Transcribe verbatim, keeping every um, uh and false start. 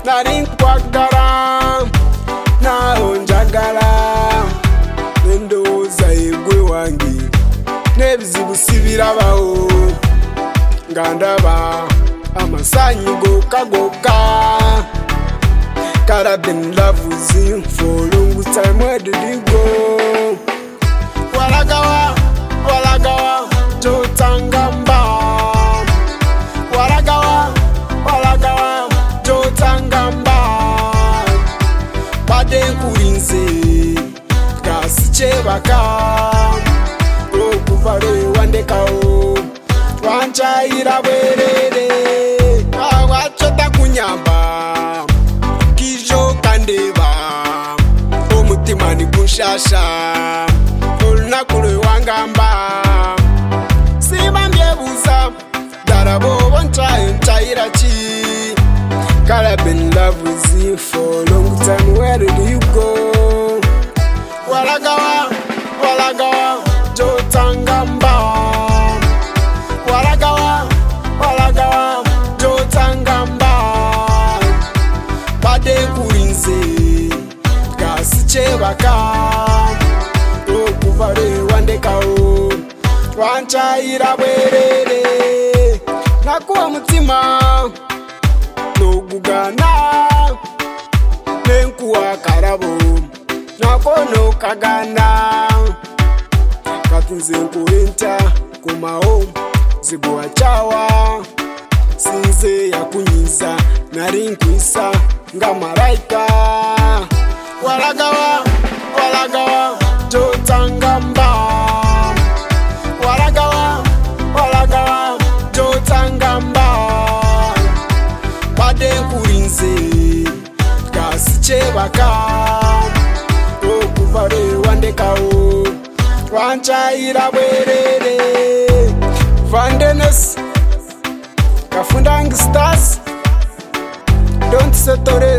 nari nkwagala naho njagala nendowooza yegwe wange n'ebizibu sibirabawo nga ndaba amasanyi gokka gokka. God, I've been in love with you for a long time. Where did you go? Walagawa, walagawa, jotangamba. Walagawa, walagawa, jotangamba. Bade kurinze, kasiche baka. Okuvale wandekao, wanchaira bwerere. Awachota kunyamba. Omutima ni kunshasha olunaku lwe wangamba sibambyebuuza ddala bw'oba ntwayo ntayira ki. God, I've been in love with you for a long time. Where did you go? Walagawa, walagawa, jotangamba. Walagawa, walagawa, jotangamba. Bade kurinze kasiche baka. Okuvale wandekao wanchaira bwerere. Nakuwa mutima nogugana nenkuwa karabo nakono kagana. Kati nze nkulenta kumao ziguwa chawa sinze yakunyiza nari nkwisa nga malaika. Walagawa, walagawa, jotangamba. Walagawa, walagawa, jotangamba. Bade kurinze kasiche baka. Okuvale wandekao wanchaira bwerere. Vandenes Kafundangi Stars, don't settle